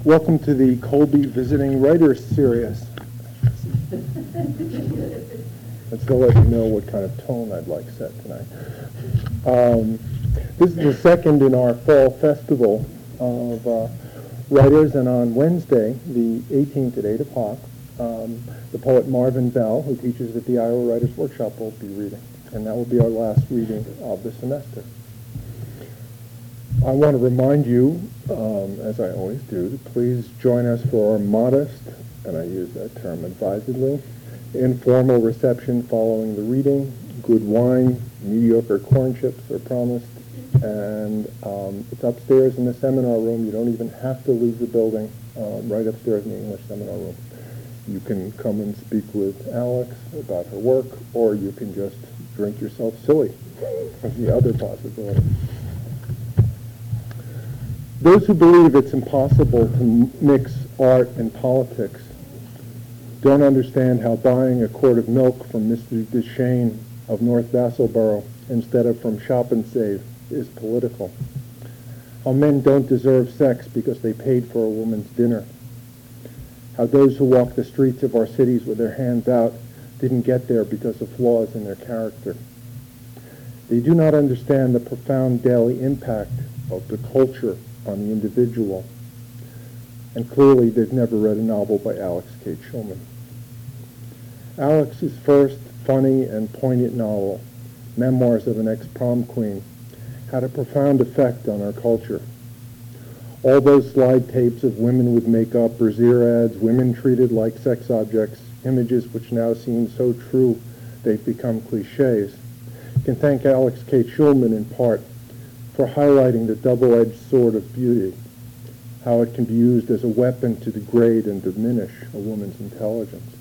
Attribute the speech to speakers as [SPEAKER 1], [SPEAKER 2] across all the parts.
[SPEAKER 1] Welcome to the Colby Visiting Writers Series. Let's go let you know what kind of tone I'd like set tonight. This is the second in our fall festival of writers, and on Wednesday, the 18th at 8 o'clock, the poet Marvin Bell, who teaches at the Iowa Writers Workshop, will be reading, and that will be our last reading of the semester. I want to remind you, as I always do, to please join us for our modest, and I use that term advisedly, informal reception following the reading. Good wine, mediocre corn chips are promised, and it's upstairs in the seminar room. You don't even have to leave the building, right upstairs in the English seminar room. You can come and speak with Alex about her work, or you can just drink yourself silly. That's the other possibility. Those who believe it's impossible to mix art and politics don't understand how buying a quart of milk from Mr. Deshane of North Vassalboro instead of from Shop and Save is political. How men don't deserve sex because they paid for a woman's dinner. How those who walk the streets of our cities with their hands out didn't get there because of flaws in their character. They do not understand the profound daily impact of the culture on the individual. And clearly they've never read a novel by Alex K. Shulman. Alex's first funny and poignant novel, Memoirs of an Ex-Prom Queen, had a profound effect on our culture. All those slide tapes of women with makeup, brassiere ads, women treated like sex objects, images which now seem so true they've become cliches, can thank Alex K. Shulman in part for highlighting the double-edged sword of beauty, how it can be used as a weapon to degrade and diminish a woman's intelligence.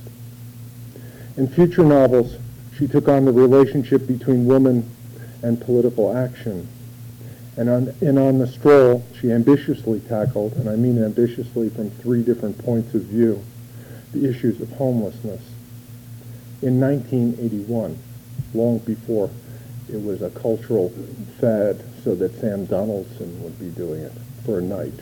[SPEAKER 1] In future novels, she took on the relationship between woman and political action. And on The Stroll, she ambitiously tackled, and I mean ambitiously from three different points of view, the issues of homelessness. In 1981, long before it was a cultural fad so that Sam Donaldson would be doing it for a night.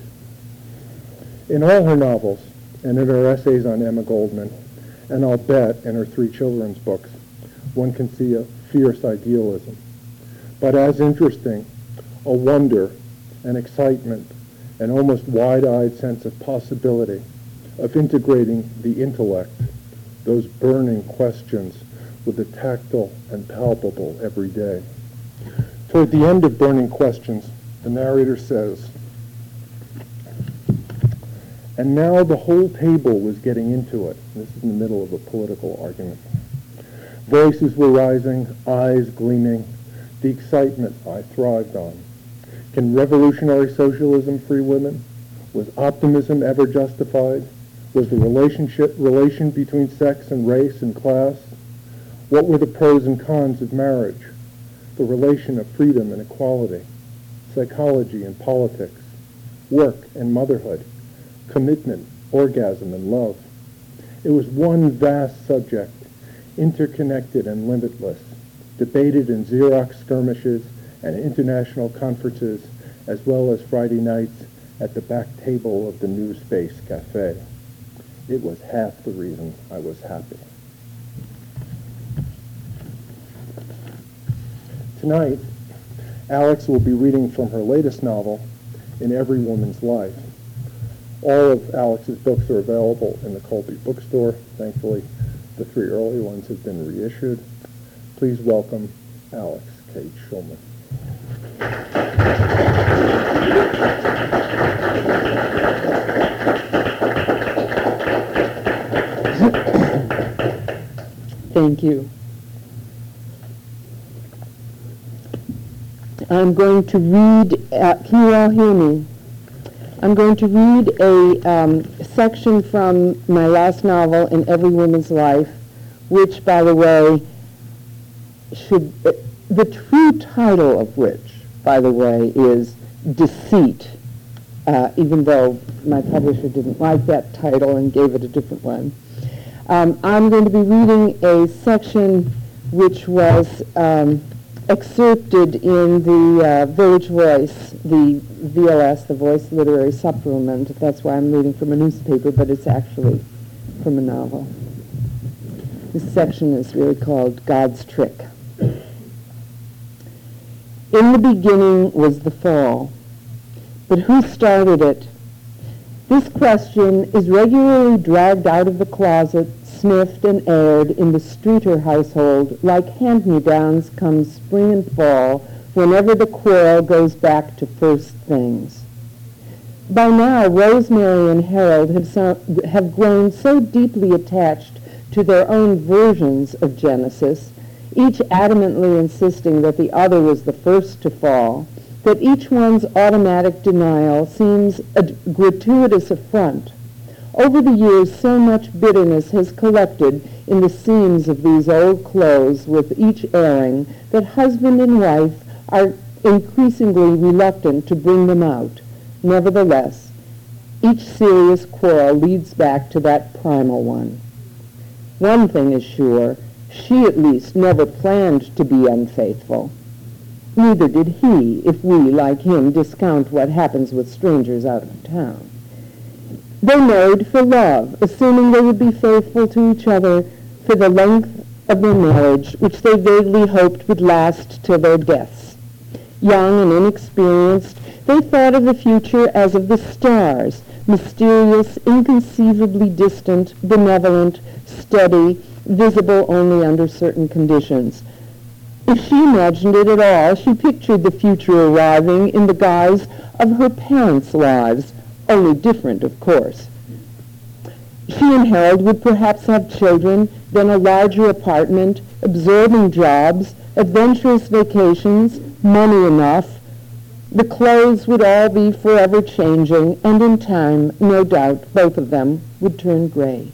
[SPEAKER 1] In all her novels, and in her essays on Emma Goldman, and I'll bet in her three children's books, one can see a fierce idealism. But as interesting, a wonder, an excitement, an almost wide-eyed sense of possibility, of integrating the intellect, those burning questions, with the tactile and palpable every day. Toward the end of Burning Questions, the narrator says, and now the whole table was getting into it. This is in the middle of a political argument. Voices were rising, eyes gleaming, the excitement I thrived on. Can revolutionary socialism free women? Was optimism ever justified? Was the relation between sex and race and class? What were the pros and cons of marriage? The relation of freedom and equality, psychology and politics, work and motherhood, commitment, orgasm, and love. It was one vast subject, interconnected and limitless, debated in Xerox skirmishes and international conferences, as well as Friday nights at the back table of the New Space Cafe. It was half the reason I was happy. Tonight, Alex will be reading from her latest novel, In Every Woman's Life. All of Alex's books are available in the Colby bookstore. Thankfully, the three early ones have been reissued. Please welcome Alex K. Shulman.
[SPEAKER 2] Thank you. I'm going to read, can you all hear me? I'm going to read a section from my last novel, In Every Woman's Life, which, by the way, the true title of which, by the way, is Deceit, even though my publisher didn't like that title and gave it a different one. I'm going to be reading a section which was excerpted in the Village Voice, the VLS, the Voice Literary Supplement. That's why I'm reading from a newspaper, but it's actually from a novel. This section is really called God's Trick. In the beginning was the fall, but who started it? This question is regularly dragged out of the closet, sniffed and aired in the Streeter household like hand-me-downs come spring and fall whenever the quarrel goes back to first things. By now, Rosemary and Harold have grown so deeply attached to their own versions of Genesis, each adamantly insisting that the other was the first to fall, that each one's automatic denial seems a gratuitous affront. Over the years, so much bitterness has collected in the seams of these old clothes with each airing that husband and wife are increasingly reluctant to bring them out. Nevertheless, each serious quarrel leads back to that primal one. One thing is sure, she at least never planned to be unfaithful. Neither did he, if we, like him, discount what happens with strangers out of town. They married for love, assuming they would be faithful to each other for the length of their marriage, which they vaguely hoped would last till their deaths. Young and inexperienced, they thought of the future as of the stars, mysterious, inconceivably distant, benevolent, steady, visible only under certain conditions. If she imagined it at all, she pictured the future arriving in the guise of her parents' lives, only different, of course. She and Harold would perhaps have children, then a larger apartment, absorbing jobs, adventurous vacations, money enough. The clothes would all be forever changing, and in time, no doubt, both of them would turn gray.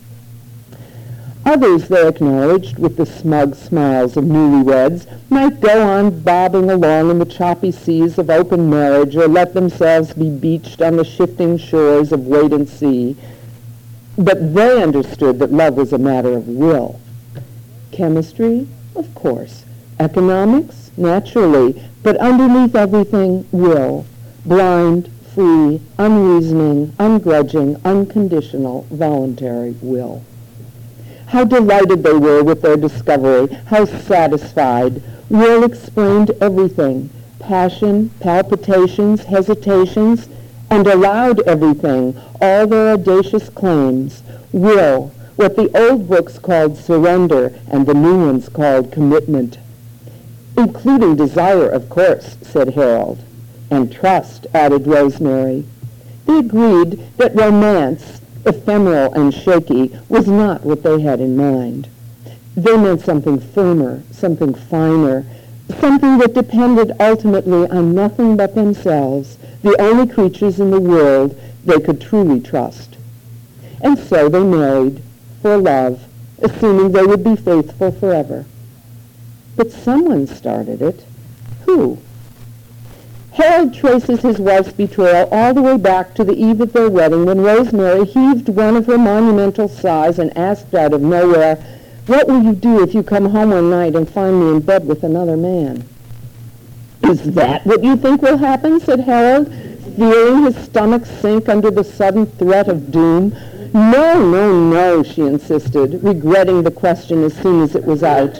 [SPEAKER 2] Others, they acknowledged, with the smug smiles of newlyweds, might go on bobbing along in the choppy seas of open marriage or let themselves be beached on the shifting shores of wait and see. But they understood that love was a matter of will. Chemistry? Of course. Economics? Naturally. But underneath everything, will. Blind, free, unreasoning, ungrudging, unconditional, voluntary will. How delighted they were with their discovery, how satisfied. Will explained everything, passion, palpitations, hesitations, and allowed everything, all their audacious claims. Will, what the old books called surrender and the new ones called commitment. Including desire, of course, said Harold. And trust, added Rosemary. They agreed that romance, ephemeral and shaky, was not what they had in mind. They meant something firmer, something finer, something that depended ultimately on nothing but themselves, the only creatures in the world they could truly trust. And so they married, for love, assuming they would be faithful forever. But someone started it. Who? Harold traces his wife's betrayal all the way back to the eve of their wedding when Rosemary heaved one of her monumental sighs and asked out of nowhere, "What will you do if you come home one night and find me in bed with another man?" "Is that what you think will happen?" said Harold, feeling his stomach sink under the sudden threat of doom. "No, no, no," she insisted, regretting the question as soon as it was out.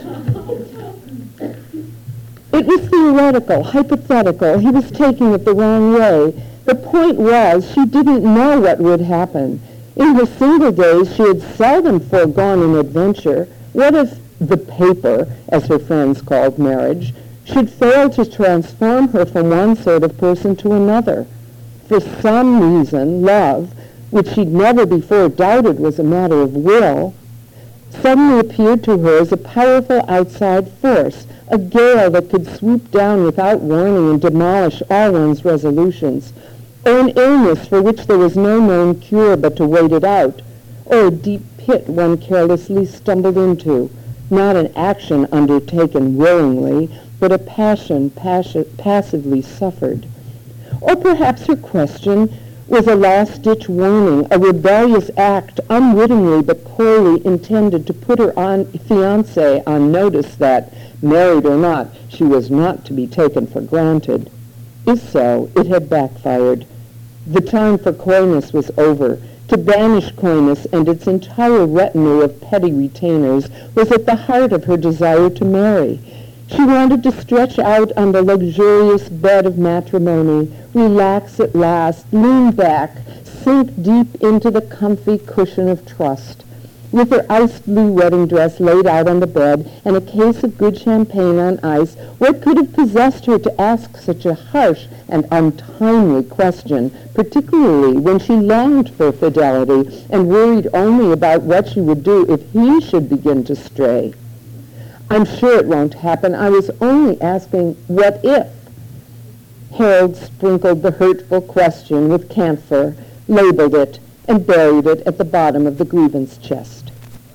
[SPEAKER 2] It was theoretical, hypothetical. He was taking it the wrong way. The point was, she didn't know what would happen. In her single days, she had seldom foregone an adventure. What if the paper, as her friends called marriage, should fail to transform her from one sort of person to another? For some reason, love, which she'd never before doubted was a matter of will, suddenly appeared to her as a powerful outside force, a gale that could swoop down without warning and demolish all one's resolutions, or an illness for which there was no known cure but to wait it out, or a deep pit one carelessly stumbled into, not an action undertaken willingly, but a passion passively suffered. Or perhaps her question was a last-ditch warning, a rebellious act unwittingly but coyly intended to put her fiancé on notice that, married or not, she was not to be taken for granted. If so, it had backfired. The time for coyness was over. To banish coyness and its entire retinue of petty retainers was at the heart of her desire to marry. She wanted to stretch out on the luxurious bed of matrimony, relax at last, lean back, sink deep into the comfy cushion of trust. With her ice blue wedding dress laid out on the bed and a case of good champagne on ice, what could have possessed her to ask such a harsh and untimely question, particularly when she longed for fidelity and worried only about what she would do if he should begin to stray? "I'm sure it won't happen. I was only asking, what if?" Harold sprinkled the hurtful question with camphor, labeled it, and buried it at the bottom of the grievance chest.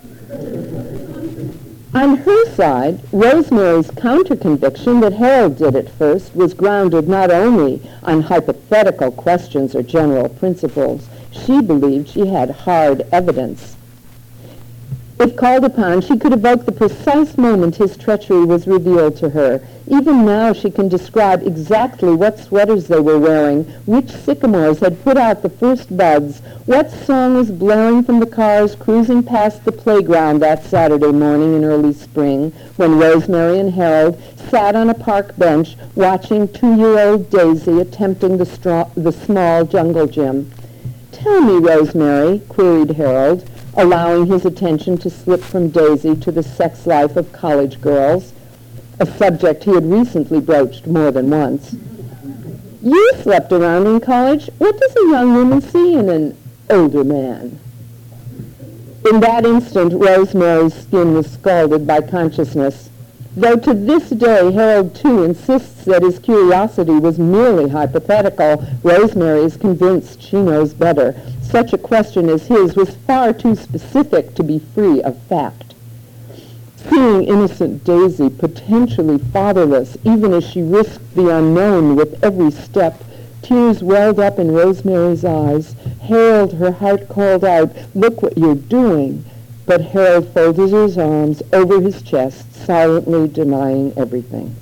[SPEAKER 2] On her side, Rosemary's counter-conviction that Harold did it first was grounded not only on hypothetical questions or general principles. She believed she had hard evidence. If called upon, she could evoke the precise moment his treachery was revealed to her. Even now she can describe exactly what sweaters they were wearing, which sycamores had put out the first buds, what song was blaring from the cars cruising past the playground that Saturday morning in early spring, when Rosemary and Harold sat on a park bench watching 2-year-old Daisy attempting the small jungle gym. "Tell me, Rosemary," queried Harold, allowing his attention to slip from Daisy to the sex life of college girls, a subject he had recently broached more than once. "You slept around in college. What does a young woman see in an older man?" In that instant, Rosemary's skin was scalded by consciousness. Though to this day Harold, too, insists that his curiosity was merely hypothetical, Rosemary is convinced she knows better. Such a question as his was far too specific to be free of fact. Seeing innocent Daisy potentially fatherless, even as she risked the unknown with every step, tears welled up in Rosemary's eyes. "Harold," her heart called out, "look what you're doing." But Harold folded his arms over his chest, silently denying everything.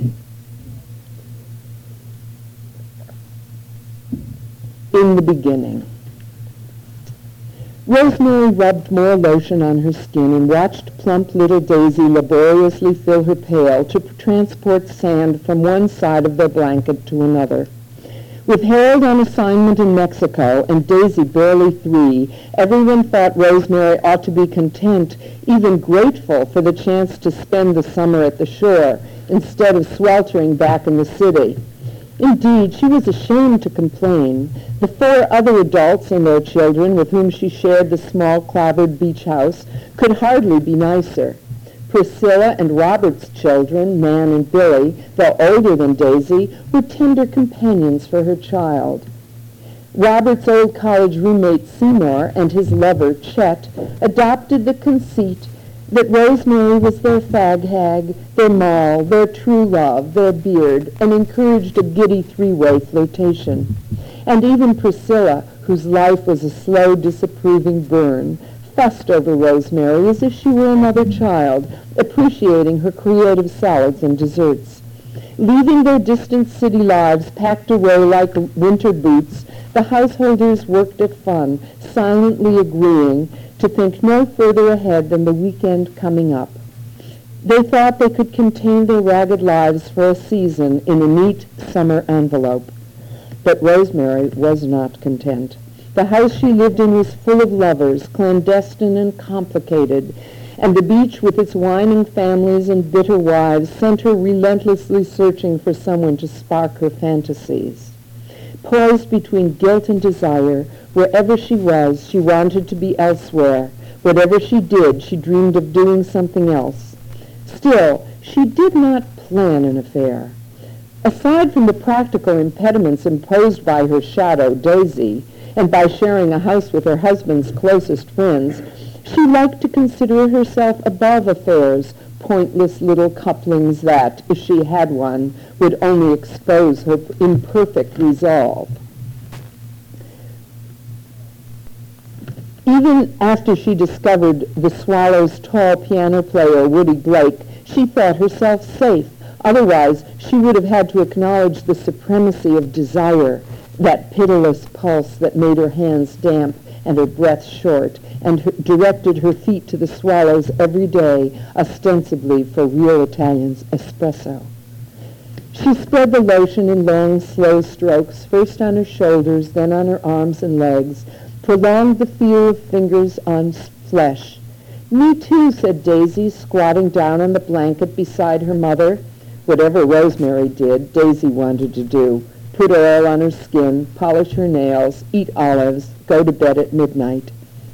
[SPEAKER 2] In the beginning. Rosemary rubbed more lotion on her skin and watched plump little Daisy laboriously fill her pail to transport sand from one side of their blanket to another. With Harold on assignment in Mexico and Daisy barely 3, everyone thought Rosemary ought to be content, even grateful for the chance to spend the summer at the shore instead of sweltering back in the city. Indeed, she was ashamed to complain. The 4 other adults and their children with whom she shared the small clapboard beach house could hardly be nicer. Priscilla and Robert's children, Nan and Billy, though older than Daisy, were tender companions for her child. Robert's old college roommate Seymour and his lover Chet adopted the conceit that Rosemary was their fag hag, their moll, their true love, their beard, and encouraged a giddy 3-way flirtation. And even Priscilla, whose life was a slow, disapproving burn, fussed over Rosemary as if she were another child, appreciating her creative salads and desserts. Leaving their distant city lives packed away like winter boots, the householders worked at fun, silently agreeing to think no further ahead than the weekend coming up. They thought they could contain their ragged lives for a season in a neat summer envelope. But Rosemary was not content. The house she lived in was full of lovers, clandestine and complicated, and the beach with its whining families and bitter wives sent her relentlessly searching for someone to spark her fantasies. Poised between guilt and desire, wherever she was, she wanted to be elsewhere. Whatever she did, she dreamed of doing something else. Still, she did not plan an affair. Aside from the practical impediments imposed by her shadow, Daisy, and by sharing a house with her husband's closest friends, she liked to consider herself above affairs, pointless little couplings that, if she had one, would only expose her imperfect resolve. Even after she discovered the Swallows' tall piano player, Woody Blake, she thought herself safe. Otherwise, she would have had to acknowledge the supremacy of desire, that pitiless pulse that made her hands damp and her breath short, and directed her feet to the Swallows every day, ostensibly for real Italian espresso. She spread the lotion in long, slow strokes, first on her shoulders, then on her arms and legs, prolonged the feel of fingers on flesh. "Me too," said Daisy, squatting down on the blanket beside her mother. Whatever Rosemary did, Daisy wanted to do. Put oil on her skin, polish her nails, eat olives, go to bed at midnight.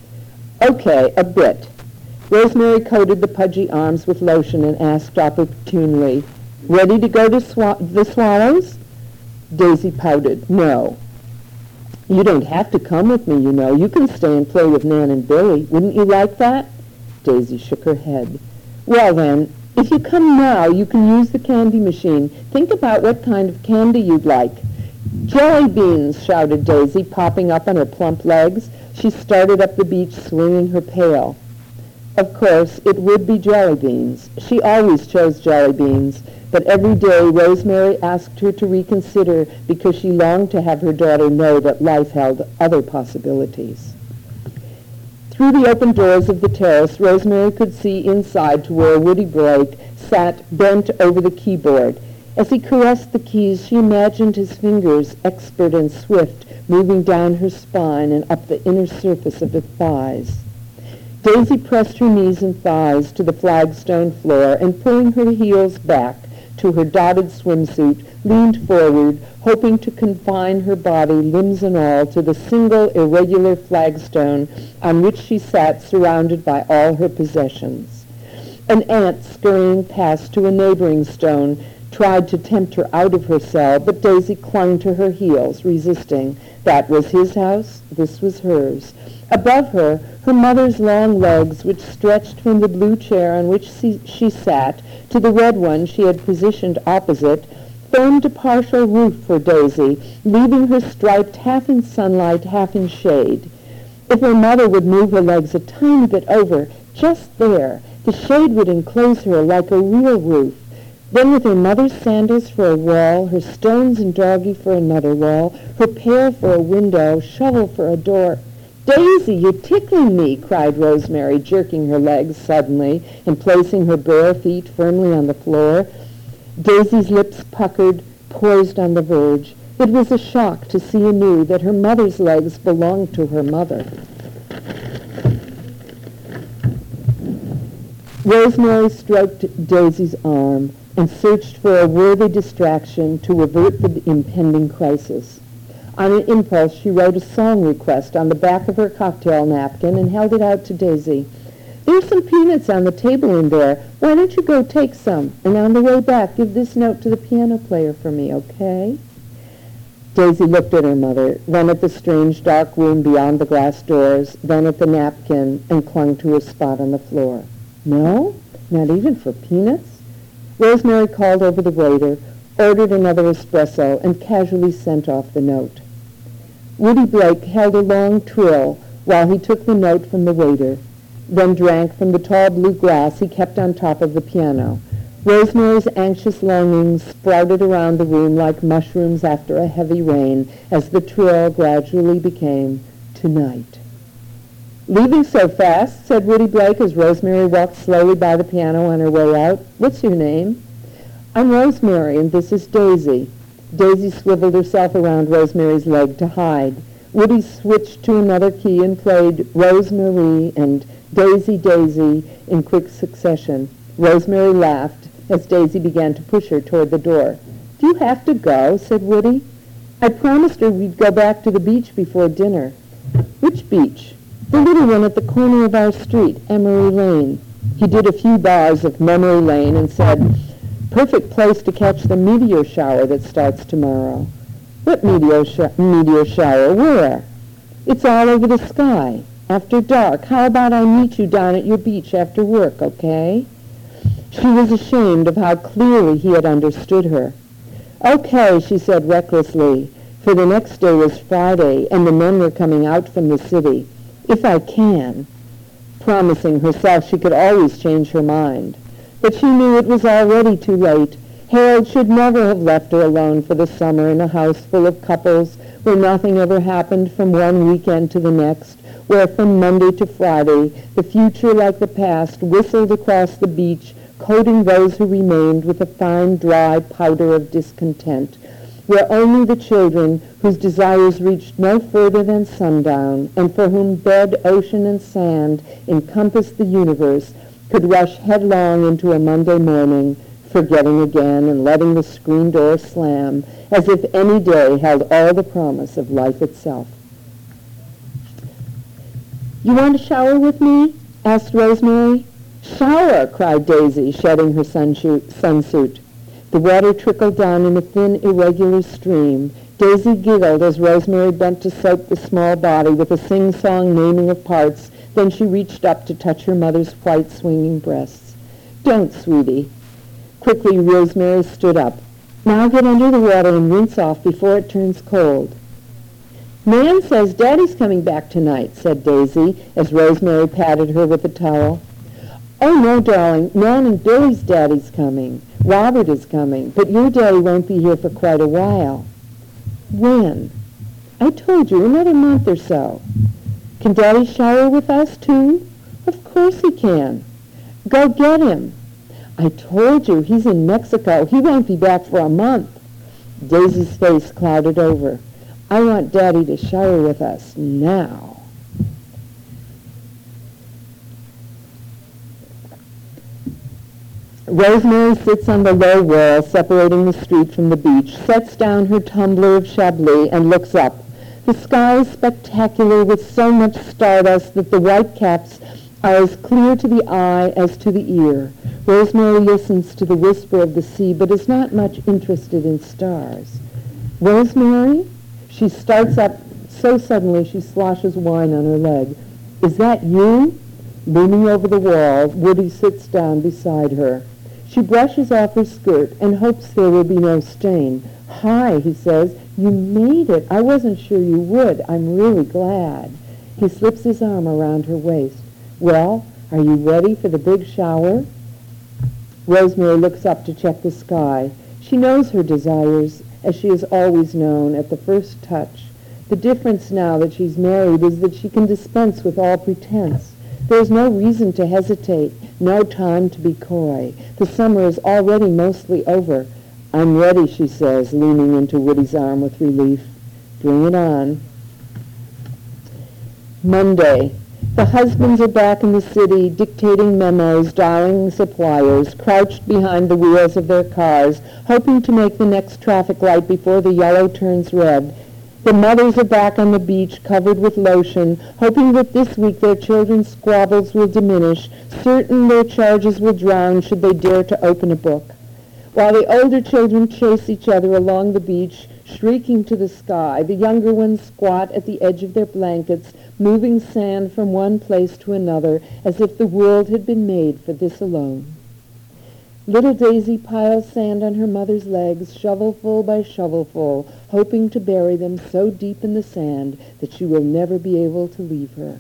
[SPEAKER 2] "Okay, a bit." Rosemary coated the pudgy arms with lotion and asked opportunely, "Ready to go to the Swallows?" Daisy pouted, "No." "You don't have to come with me, you know. You can stay and play with Nan and Billy. Wouldn't you like that?" Daisy shook her head. "Well then, if you come now, you can use the candy machine. Think about what kind of candy you'd like." "Jelly beans!" shouted Daisy, popping up on her plump legs. She started up the beach swinging her pail. Of course, it would be jelly beans. She always chose jelly beans, but every day Rosemary asked her to reconsider because she longed to have her daughter know that life held other possibilities. Through the open doors of the terrace, Rosemary could see inside to where Woody Blake sat bent over the keyboard. As he caressed the keys, she imagined his fingers, expert and swift, moving down her spine and up the inner surface of her thighs. Daisy pressed her knees and thighs to the flagstone floor and, pulling her heels back to her dotted swimsuit, leaned forward, hoping to confine her body, limbs and all, to the single irregular flagstone on which she sat surrounded by all her possessions. An ant scurrying past to a neighboring stone tried to tempt her out of her cell, but Daisy clung to her heels, resisting. That was his house, this was hers. Above her, her mother's long legs, which stretched from the blue chair on which she sat to the red one she had positioned opposite, formed a partial roof for Daisy, leaving her striped half in sunlight, half in shade. If her mother would move her legs a tiny bit over, just there, the shade would enclose her like a real roof. Then with her mother's sandals for a wall, her stones and doggy for another wall, her pail for a window, shovel for a door. "Daisy, you're tickling me," cried Rosemary, jerking her legs suddenly and placing her bare feet firmly on the floor. Daisy's lips puckered, poised on the verge. It was a shock to see anew that her mother's legs belonged to her mother. Rosemary stroked Daisy's arm and searched for a worthy distraction to avert the impending crisis. On an impulse, she wrote a song request on the back of her cocktail napkin and held it out to Daisy. "There's some peanuts on the table in there. Why don't you go take some? And on the way back, give this note to the piano player for me, okay?" Daisy looked at her mother, then at the strange dark room beyond the glass doors, then at the napkin, and clung to her spot on the floor. "No? Not even for peanuts?" Rosemary called over the waiter, ordered another espresso, and casually sent off the note. Woody Blake held a long trill while he took the note from the waiter, then drank from the tall blue glass he kept on top of the piano. Rosemary's anxious longings sprouted around the room like mushrooms after a heavy rain as the trill gradually became "Tonight." "Leaving so fast?" said Woody Blake as Rosemary walked slowly by the piano on her way out. "What's your name?" "I'm Rosemary, and this is Daisy." Daisy swiveled herself around Rosemary's leg to hide. Woody switched to another key and played Rosemary and Daisy, Daisy in quick succession. Rosemary laughed as Daisy began to push her toward the door. "Do you have to go?" said Woody. "I promised her we'd go back to the beach before dinner." "Which beach?" "The little one at the corner of our street, Emery Lane." He did a few bars of Memory Lane and said, "Perfect place to catch the meteor shower that starts tomorrow." "What meteor shower? Where?" "It's all over the sky. After dark. How about I meet you down at your beach after work, okay?" She was ashamed of how clearly he had understood her. "Okay," she said recklessly, for the next day was Friday and the men were coming out from the city. If I can, promising herself she could always change her mind. But she knew it was already too late. Harold should never have left her alone for the summer in a house full of couples where nothing ever happened from one weekend to the next, where from Monday to Friday the future, like the past, whistled across the beach, coating those who remained with a fine, dry powder of discontent, where only the children whose desires reached no further than sundown, and for whom bed, ocean, and sand encompassed the universe, could rush headlong into a Monday morning, forgetting again and letting the screen door slam, as if any day held all the promise of life itself. "You want to shower with me?" asked Rosemary. "Shower!" cried Daisy, shedding her sunsuit. The water trickled down in a thin, irregular stream. Daisy giggled as Rosemary bent to soap the small body with a sing-song naming of parts. Then she reached up to touch her mother's white, swinging breasts. "Don't, sweetie." Quickly, Rosemary stood up. "Now get under the water and rinse off before it turns cold." "Nan says Daddy's coming back tonight," said Daisy, as Rosemary patted her with a towel. "Oh, no, darling. Nan and Billy's Daddy's coming. Robert is coming, but your Daddy won't be here for quite a while." "When?" "I told you, another month or so." "Can Daddy shower with us, too?" "Of course he can." "Go get him." "I told you, he's in Mexico. He won't be back for a month." Daisy's face clouded over. "I want Daddy to shower with us now." Rosemary sits on the low wall separating the street from the beach, sets down her tumbler of Chablis, and looks up. The sky is spectacular with so much stardust that the white caps are as clear to the eye as to the ear. Rosemary listens to the whisper of the sea, but is not much interested in stars. "Rosemary?" She starts up so suddenly she sloshes wine on her leg. "Is that you?" Leaning over the wall, Woody sits down beside her. She brushes off her skirt and hopes there will be no stain. "Hi," he says. "You made it. I wasn't sure you would. I'm really glad." He slips his arm around her waist. "Well, are you ready for the big shower?" Rosemary looks up to check the sky. She knows her desires, as she has always known, at the first touch. The difference now that she's married is that she can dispense with all pretense. There is no reason to hesitate, no time to be coy. The summer is already mostly over. "I'm ready," she says, leaning into Woody's arm with relief. "Bring it on." Monday. The husbands are back in the city, dictating memos, dialing suppliers, crouched behind the wheels of their cars, hoping to make the next traffic light before the yellow turns red. The mothers are back on the beach, covered with lotion, hoping that this week their children's squabbles will diminish, certain their charges will drown should they dare to open a book. While the older children chase each other along the beach, shrieking to the sky, the younger ones squat at the edge of their blankets, moving sand from one place to another, as if the world had been made for this alone. Little Daisy piles sand on her mother's legs, shovelful by shovelful, hoping to bury them so deep in the sand that she will never be able to leave her.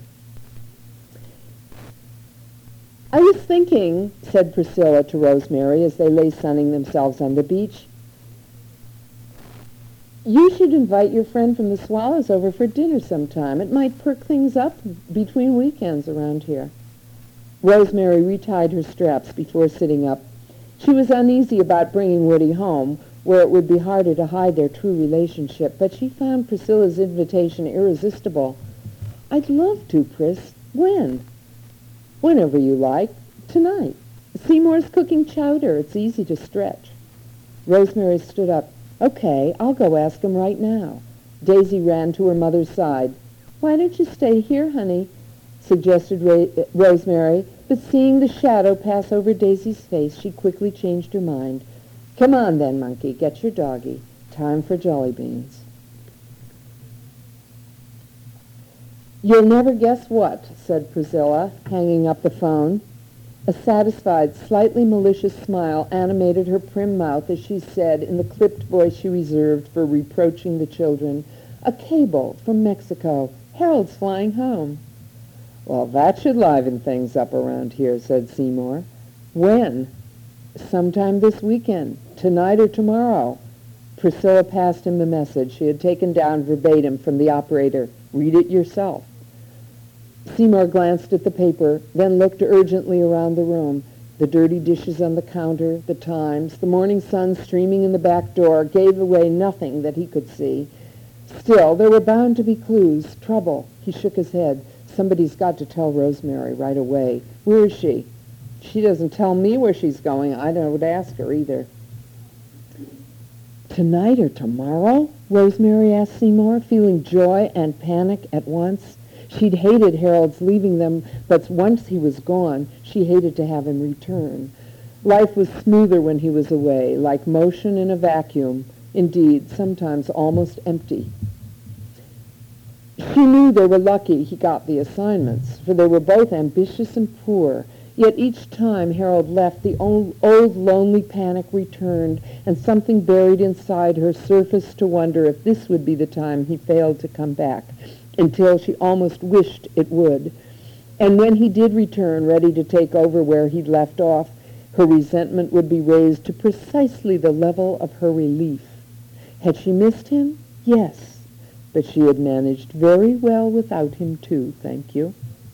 [SPEAKER 2] "I was thinking," said Priscilla to Rosemary as they lay sunning themselves on the beach, "you should invite your friend from the Swallows over for dinner sometime. It might perk things up between weekends around here." Rosemary retied her straps before sitting up. She was uneasy about bringing Woody home, where it would be harder to hide their true relationship, but she found Priscilla's invitation irresistible. "I'd love to, Pris. When?" "Whenever you like. Tonight. Seymour's cooking chowder. It's easy to stretch." Rosemary stood up. "Okay, I'll go ask him right now." Daisy ran to her mother's side. "Why don't you stay here, honey?" suggested Rosemary, but seeing the shadow pass over Daisy's face, she quickly changed her mind. "Come on then, monkey, get your doggy. Time for jelly beans." "You'll never guess what," said Priscilla, hanging up the phone. A satisfied, slightly malicious smile animated her prim mouth as she said, in the clipped voice she reserved for reproaching the children, "A cable from Mexico. Harold's flying home." "Well, that should liven things up around here," said Seymour. "When?" "Sometime this weekend, tonight or tomorrow." Priscilla passed him the message she had taken down verbatim from the operator. "Read it yourself." Seymour glanced at the paper, then looked urgently around the room. The dirty dishes on the counter, the Times, the morning sun streaming in the back door gave away nothing that he could see. Still, there were bound to be clues, trouble. He shook his head. "Somebody's got to tell Rosemary right away. Where is she?" "She doesn't tell me where she's going. I don't ask her either." "Tonight or tomorrow?" Rosemary asked Seymour, feeling joy and panic at once. She'd hated Harold's leaving them, but once he was gone, she hated to have him return. Life was smoother when he was away, like motion in a vacuum, indeed, sometimes almost empty. She knew they were lucky he got the assignments, for they were both ambitious and poor. Yet each time Harold left, the old lonely panic returned, and something buried inside her surfaced to wonder if this would be the time he failed to come back, until she almost wished it would. And when he did return, ready to take over where he'd left off, her resentment would be raised to precisely the level of her relief. Had she missed him? Yes. But she had managed very well without him, too, thank you.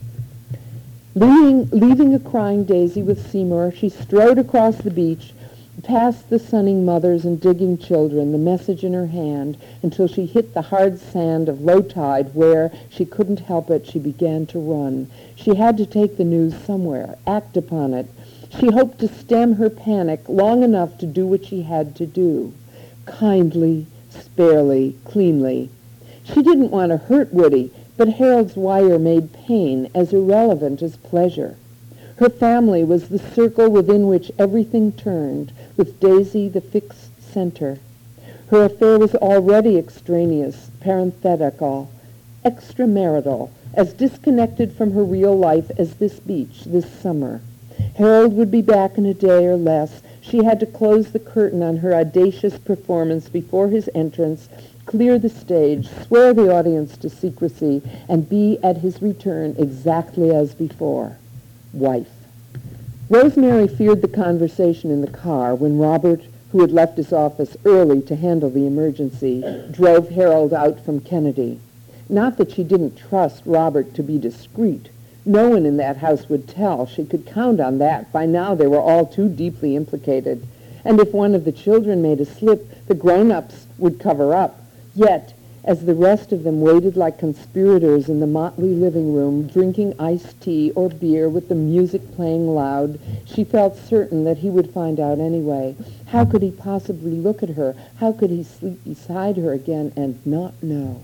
[SPEAKER 2] Leaving a crying Daisy with Seymour, she strode across the beach, past the sunning mothers and digging children, the message in her hand, until she hit the hard sand of low tide where, she couldn't help it, she began to run. She had to take the news somewhere, act upon it. She hoped to stem her panic long enough to do what she had to do. Kindly, sparely, cleanly. She didn't want to hurt Woody, but Harold's wire made pain as irrelevant as pleasure. Her family was the circle within which everything turned, with Daisy the fixed center. Her affair was already extraneous, parenthetical, extramarital, as disconnected from her real life as this beach, this summer. Harold would be back in a day or less. She had to close the curtain on her audacious performance before his entrance, clear the stage, swear the audience to secrecy, and be at his return exactly as before. Wife. Rosemary feared the conversation in the car when Robert, who had left his office early to handle the emergency, drove Harold out from Kennedy. Not that she didn't trust Robert to be discreet. No one in that house would tell. She could count on that. By now they were all too deeply implicated. And if one of the children made a slip, the grown-ups would cover up. Yet, as the rest of them waited like conspirators in the motley living room, drinking iced tea or beer with the music playing loud, she felt certain that he would find out anyway. How could he possibly look at her? How could he sleep beside her again and not know?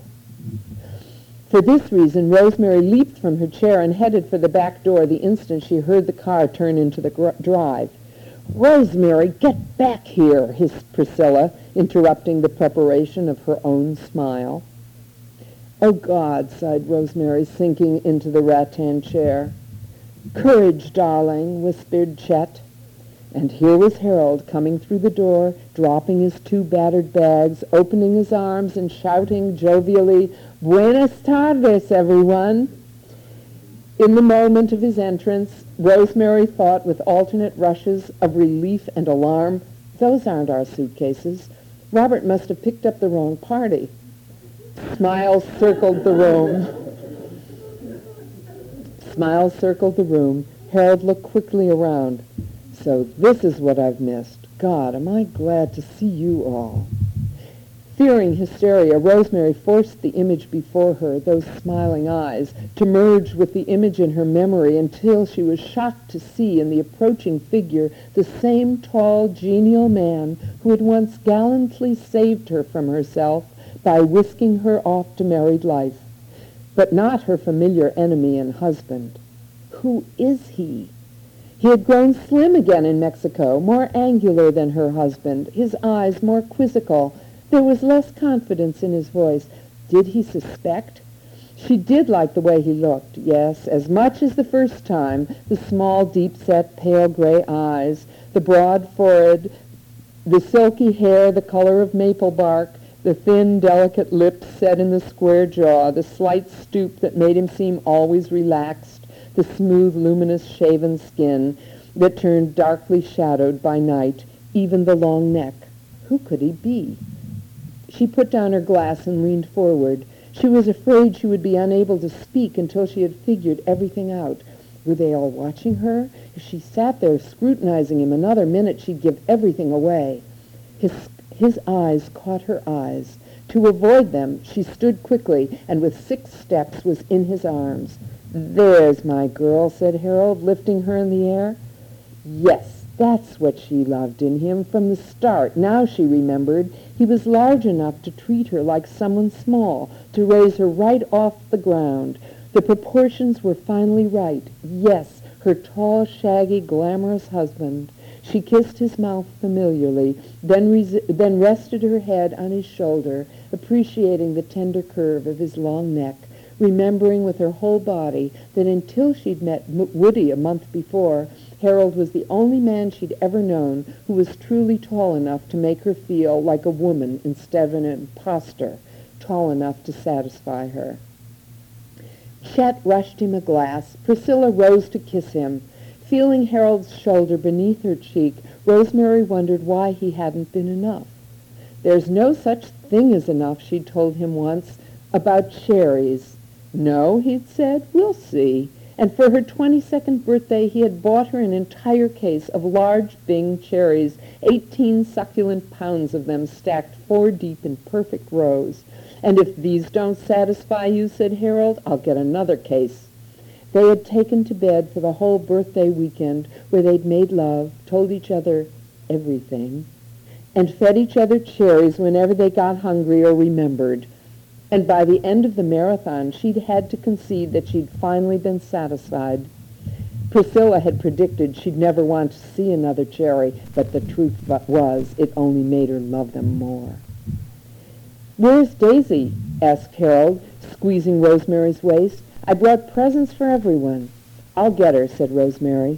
[SPEAKER 2] For this reason, Rosemary leaped from her chair and headed for the back door the instant she heard the car turn into the drive. "Rosemary, get back here," hissed Priscilla, interrupting the preparation of her own smile. "Oh, God," sighed Rosemary, sinking into the rattan chair. "Courage, darling," whispered Chet. And here was Harold coming through the door, dropping his 2 battered bags, opening his arms and shouting jovially, "Buenas tardes, everyone." In the moment of his entrance, Rosemary thought with alternate rushes of relief and alarm, "Those aren't our suitcases. Robert must have picked up the wrong party." Smiles circled the room. Smiles circled the room. Harold looked quickly around. "So this is what I've missed. God, am I glad to see you all." Fearing hysteria, Rosemary forced the image before her, those smiling eyes, to merge with the image in her memory until she was shocked to see in the approaching figure the same tall, genial man who had once gallantly saved her from herself by whisking her off to married life, but not her familiar enemy and husband. Who is he? He had grown slim again in Mexico, more angular than her husband, his eyes more quizzical. There was less confidence in his voice. Did he suspect? She did like the way he looked, yes, as much as the first time, the small, deep-set, pale gray eyes, the broad forehead, the silky hair the color of maple bark, The thin, delicate lips set in the square jaw, the slight stoop that made him seem always relaxed, the smooth, luminous, shaven skin that turned darkly shadowed by night, even the long neck. Who could he be? She put down her glass and leaned forward. She was afraid she would be unable to speak until she had figured everything out. Were they all watching her? If she sat there scrutinizing him another minute, she'd give everything away. His eyes caught her eyes. To avoid them, she stood quickly, and with 6 steps was in his arms. "There's my girl," said Harold, lifting her in the air. Yes, that's what she loved in him from the start. Now she remembered he was large enough to treat her like someone small, to raise her right off the ground. The proportions were finally right. Yes, her tall, shaggy, glamorous husband. She kissed his mouth familiarly, then rested her head on his shoulder, appreciating the tender curve of his long neck, remembering with her whole body that until she'd met Woody a month before, Harold was the only man she'd ever known who was truly tall enough to make her feel like a woman instead of an imposter, tall enough to satisfy her. Chet rushed him a glass. Priscilla rose to kiss him. Feeling Harold's shoulder beneath her cheek, Rosemary wondered why he hadn't been enough. "There's no such thing as enough," she'd told him once, about cherries. "No," he'd said, "we'll see." And for her 22nd birthday, he had bought her an entire case of large Bing cherries, 18 succulent pounds of them stacked 4 deep in perfect rows. "And if these don't satisfy you," said Harold, "I'll get another case." They had taken to bed for the whole birthday weekend, where they'd made love, told each other everything, and fed each other cherries whenever they got hungry or remembered. And by the end of the marathon, she'd had to concede that she'd finally been satisfied. Priscilla had predicted she'd never want to see another cherry, but the truth was it only made her love them more. "Where's Daisy?" asked Harold, squeezing Rosemary's waist. "I brought presents for everyone." "I'll get her," said Rosemary.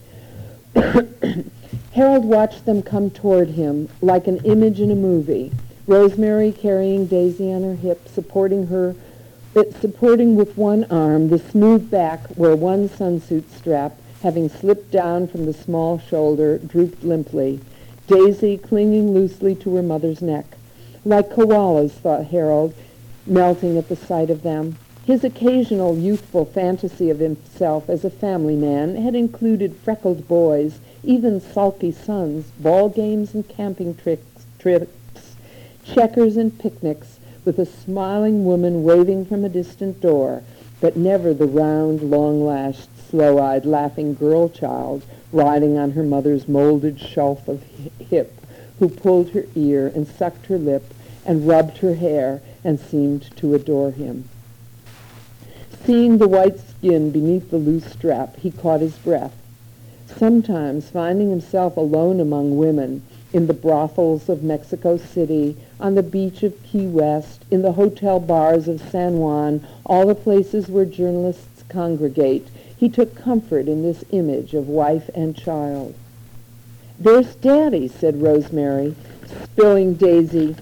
[SPEAKER 2] Harold watched them come toward him like an image in a movie. Rosemary carrying Daisy on her hip, supporting with one arm the smooth back where one sunsuit strap, having slipped down from the small shoulder, drooped limply. Daisy clinging loosely to her mother's neck. Like koalas, thought Harold, melting at the sight of them. His occasional youthful fantasy of himself as a family man had included freckled boys, even sulky sons, ball games and camping trips, checkers and picnics, with a smiling woman waving from a distant door, but never the round, long-lashed, slow-eyed, laughing girl child riding on her mother's molded shelf of hip, who pulled her ear and sucked her lip and rubbed her hair and seemed to adore him. Seeing the white skin beneath the loose strap, he caught his breath. Sometimes, finding himself alone among women, in the brothels of Mexico City, on the beach of Key West, in the hotel bars of San Juan, all the places where journalists congregate, he took comfort in this image of wife and child. "There's Daddy," said Rosemary, spilling Daisy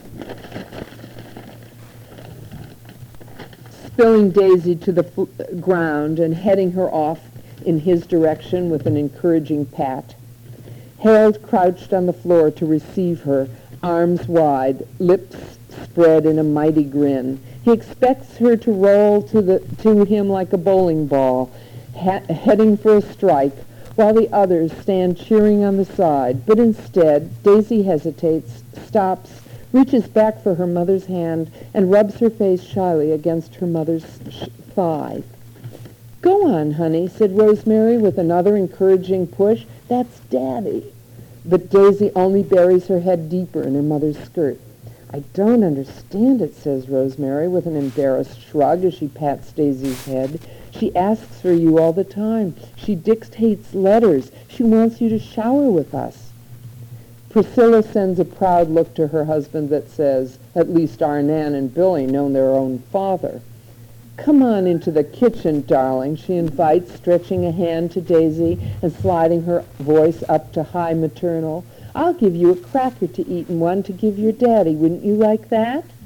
[SPEAKER 2] to the ground and heading her off in his direction with an encouraging pat. Harold crouched on the floor to receive her, arms wide, lips spread in a mighty grin. He expects her to roll to him like a bowling ball, heading for a strike, while the others stand cheering on the side. But instead, Daisy hesitates, stops, reaches back for her mother's hand, and rubs her face shyly against her mother's thigh. "Go on, honey," said Rosemary with another encouraging push. "That's Daddy." But Daisy only buries her head deeper in her mother's skirt. "I don't understand it," says Rosemary with an embarrassed shrug as she pats Daisy's head. "She asks for you all the time. She dictates letters. She wants you to shower with us." Priscilla sends a proud look to her husband that says, "At least our Nan and Billy know their own father." "Come on into the kitchen, darling," she invites, stretching a hand to Daisy and sliding her voice up to high maternal. "I'll give you a cracker to eat and one to give your daddy. Wouldn't you like that?"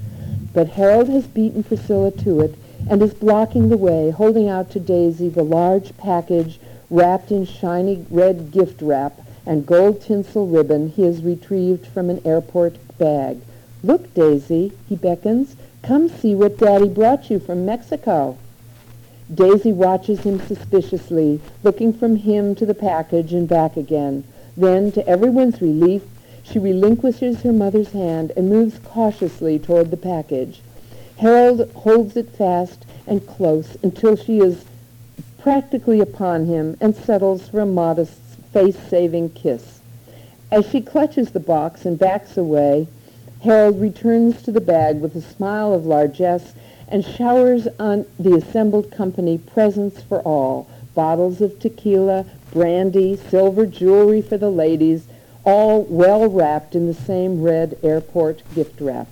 [SPEAKER 2] but Harold has beaten Priscilla to it and is blocking the way, holding out to Daisy the large package wrapped in shiny red gift wrap and gold tinsel ribbon he has retrieved from an airport bag. "Look, Daisy," he beckons. "Come see what Daddy brought you from Mexico." Daisy watches him suspiciously, looking from him to the package and back again. Then, to everyone's relief, she relinquishes her mother's hand and moves cautiously toward the package. Harold holds it fast and close until she is practically upon him and settles for a modest face-saving kiss. As she clutches the box and backs away, Harold returns to the bag with a smile of largesse and showers on the assembled company presents for all, bottles of tequila, brandy, silver jewelry for the ladies, all well wrapped in the same red airport gift wrap.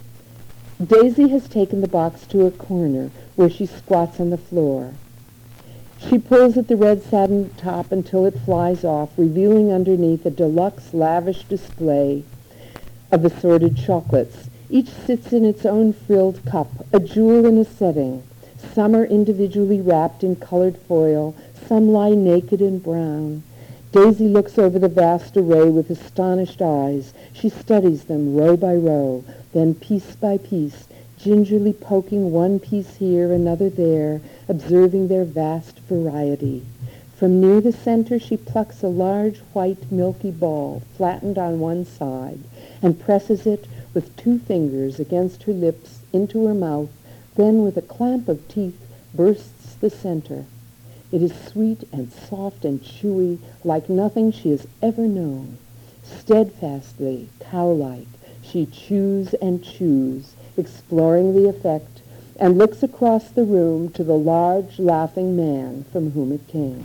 [SPEAKER 2] Daisy has taken the box to a corner where she squats on the floor. She pulls at the red satin top until it flies off, revealing underneath a deluxe, lavish display of assorted chocolates. Each sits in its own frilled cup, a jewel in a setting. Some are individually wrapped in colored foil, some lie naked in brown. Daisy looks over the vast array with astonished eyes. She studies them row by row, then piece by piece, gingerly poking one piece here, another there, observing their vast variety. From near the center she plucks a large white milky ball, flattened on one side, and presses it with 2 fingers against her lips into her mouth, then with a clamp of teeth bursts the center. It is sweet and soft and chewy, like nothing she has ever known. Steadfastly, cow-like, she chews and chews, exploring the effect, and looks across the room to the large, laughing man from whom it came.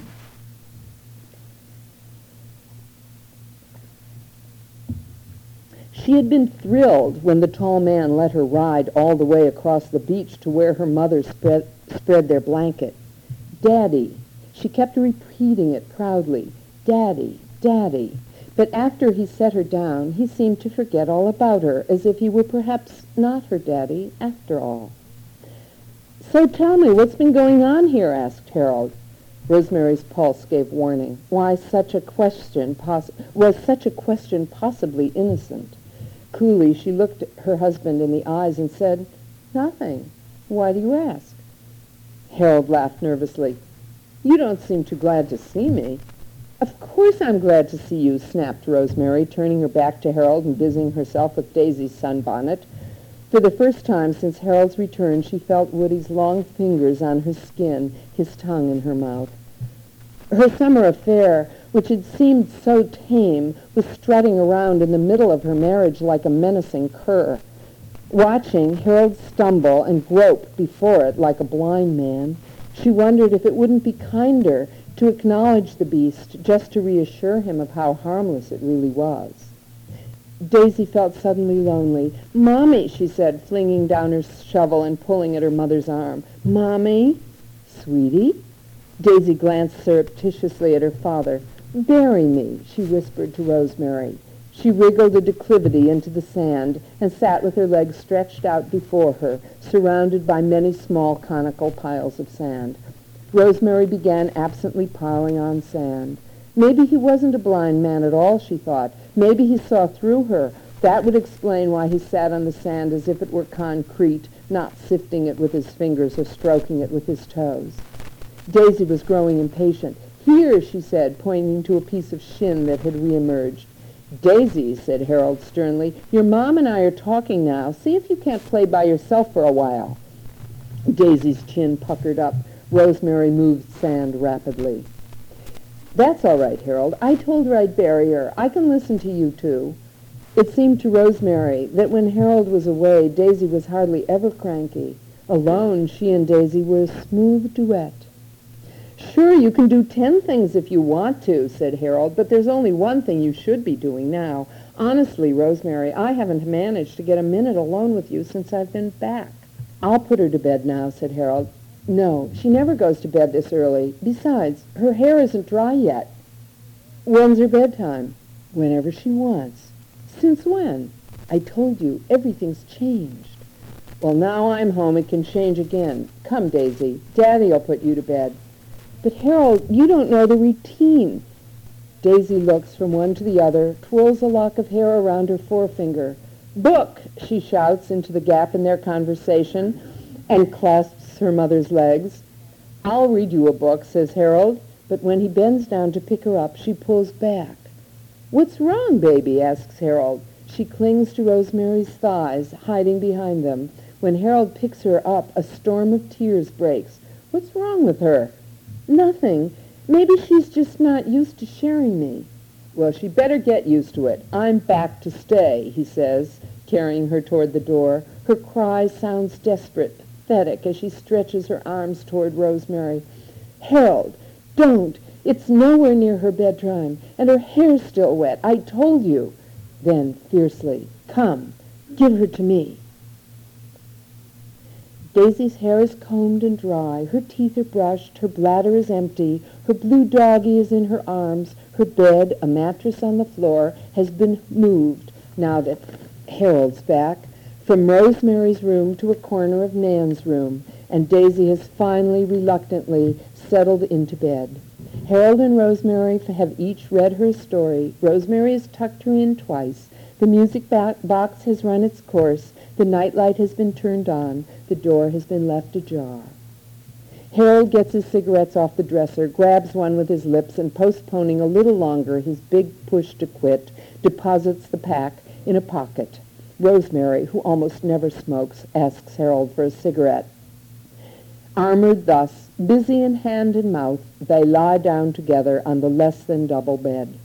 [SPEAKER 2] She had been thrilled when the tall man let her ride all the way across the beach to where her mother spread their blanket. "Daddy." She kept repeating it proudly. "Daddy, Daddy." But after he set her down, he seemed to forget all about her, as if he were perhaps not her daddy after all. "So tell me, what's been going on here?" asked Harold. Rosemary's pulse gave warning. Was such a question possibly innocent? Coolly, she looked her husband in the eyes and said, "Nothing. Why do you ask?" Harold laughed nervously. "You don't seem too glad to see me." "Of course I'm glad to see you," snapped Rosemary, turning her back to Harold and busying herself with Daisy's sunbonnet. For the first time since Harold's return, she felt Woody's long fingers on her skin, his tongue in her mouth. Her summer affair, which had seemed so tame, was strutting around in the middle of her marriage like a menacing cur. Watching Harold stumble and grope before it like a blind man, she wondered if it wouldn't be kinder to acknowledge the beast just to reassure him of how harmless it really was. Daisy felt suddenly lonely. "Mommy," she said, flinging down her shovel and pulling at her mother's arm. "Mommy?" "Sweetie?" Daisy glanced surreptitiously at her father. "Bury me," she whispered to Rosemary. She wriggled a declivity into the sand and sat with her legs stretched out before her, surrounded by many small conical piles of sand. Rosemary began absently piling on sand. Maybe he wasn't a blind man at all, she thought. Maybe he saw through her. That would explain why he sat on the sand as if it were concrete, not sifting it with his fingers or stroking it with his toes. Daisy was growing impatient. "Here," she said, pointing to a piece of shin that had reemerged. "Daisy," said Harold sternly, "your mom and I are talking now. See if you can't play by yourself for a while." Daisy's chin puckered up. Rosemary moved sand rapidly. "That's all right, Harold. I told her I'd bury her. I can listen to you, too." It seemed to Rosemary that when Harold was away, Daisy was hardly ever cranky. Alone, she and Daisy were a smooth duet. "Sure, you can do 10 things if you want to," said Harold, "but there's only one thing you should be doing now. Honestly, Rosemary, I haven't managed to get a minute alone with you since I've been back." "I'll put her to bed now," said Harold. "No, she never goes to bed this early. Besides, her hair isn't dry yet." "When's her bedtime?" "Whenever she wants." "Since when?" "I told you, everything's changed." Well, now I'm home, it can change again. Come, Daisy. Daddy'll put you to bed. But Harold, you don't know the routine. Daisy looks from one to the other, twirls a lock of hair around her forefinger. Book, she shouts into the gap in their conversation and clasps her mother's legs. I'll read you a book, says Harold, but when he bends down to pick her up, she pulls back. What's wrong, baby? Asks Harold. She clings to Rosemary's thighs, hiding behind them. When Harold picks her up, a storm of tears breaks. What's wrong with her? Nothing. Maybe she's just not used to sharing me. Well, she better get used to it. I'm back to stay, he says, carrying her toward the door. Her cry sounds desperate, pathetic, as she stretches her arms toward Rosemary. Harold, don't. It's nowhere near her bedtime, and her hair's still wet. I told you. Then, fiercely, come, give her to me. Daisy's hair is combed and dry, her teeth are brushed, her bladder is empty, her blue doggie is in her arms, her bed, a mattress on the floor, has been moved, now that Harold's back, from Rosemary's room to a corner of Nan's room, and Daisy has finally, reluctantly, settled into bed. Harold and Rosemary have each read her story. Rosemary has tucked her in twice. The music box has run its course. The nightlight has been turned on. The door has been left ajar. Harold gets his cigarettes off the dresser, grabs one with his lips, and postponing a little longer his big push to quit, deposits the pack in a pocket. Rosemary, who almost never smokes, asks Harold for a cigarette. Armored thus, busy in hand and mouth, they lie down together on the less-than-double bed.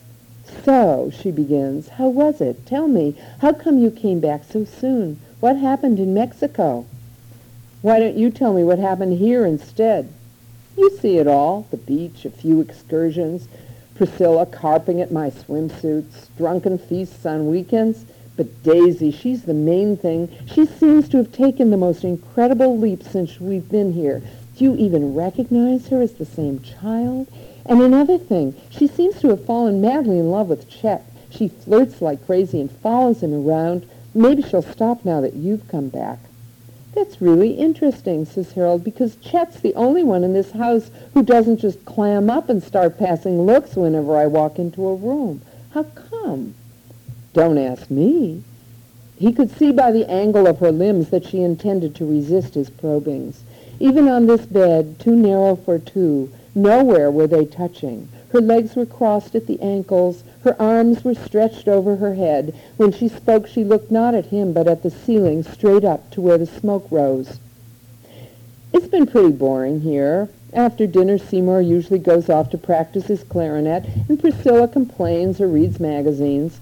[SPEAKER 2] So, she begins, how was it? Tell me, how come you came back so soon? What happened in Mexico? Why don't you tell me what happened here instead? You see it all, the beach, a few excursions, Priscilla carping at my swimsuits, drunken feasts on weekends. But Daisy, she's the main thing. She seems to have taken the most incredible leap since we've been here. Do you even recognize her as the same child? And another thing, she seems to have fallen madly in love with Chet. She flirts like crazy and follows him around. Maybe she'll stop now that you've come back. That's really interesting, says Harold, because Chet's the only one in this house who doesn't just clam up and start passing looks whenever I walk into a room. How come? Don't ask me. He could see by the angle of her limbs that she intended to resist his probings. Even on this bed, too narrow for two, nowhere were they touching. Her legs were crossed at the ankles. Her arms were stretched over her head. When she spoke, she looked not at him, but at the ceiling, straight up to where the smoke rose. It's been pretty boring here. After dinner, Seymour usually goes off to practice his clarinet, and Priscilla complains or reads magazines.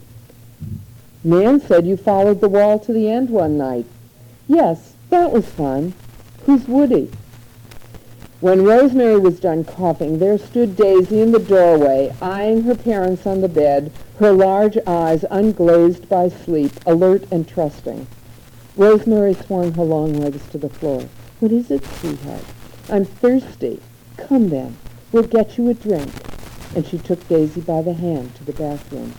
[SPEAKER 2] Nan said you followed the wall to the end one night. Yes, that was fun. Who's Woody? When Rosemary was done coughing, there stood Daisy in the doorway, eyeing her parents on the bed, her large eyes unglazed by sleep, alert and trusting. Rosemary swung her long legs to the floor. What is it, sweetheart? I'm thirsty. Come then. We'll get you a drink. And she took Daisy by the hand to the bathroom.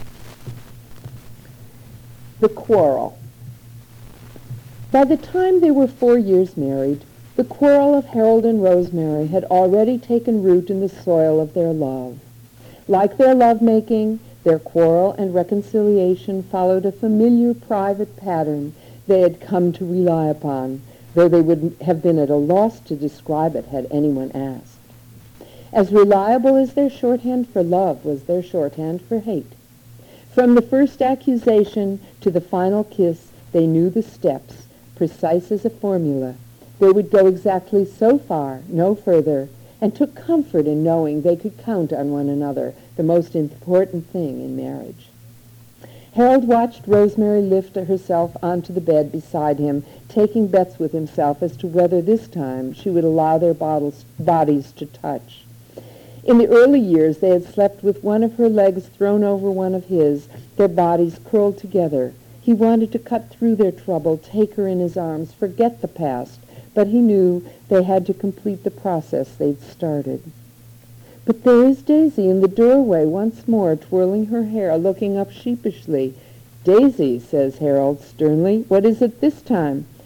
[SPEAKER 2] The quarrel. By the time they were 4 years married, the quarrel of Harold and Rosemary had already taken root in the soil of their love. Like their lovemaking, their quarrel and reconciliation followed a familiar private pattern they had come to rely upon, though they would have been at a loss to describe it had anyone asked. As reliable as their shorthand for love was their shorthand for hate. From the first accusation to the final kiss, they knew the steps, precise as a formula. They would go exactly so far, no further, and took comfort in knowing they could count on one another, the most important thing in marriage. Harold watched Rosemary lift herself onto the bed beside him, taking bets with himself as to whether this time she would allow their bodies to touch. In the early years, they had slept with one of her legs thrown over one of his, their bodies curled together. He wanted to cut through their trouble, take her in his arms, forget the past, but he knew they had to complete the process they'd started. But there is Daisy in the doorway once more, twirling her hair, looking up sheepishly. Daisy, says Harold sternly, what is it this time?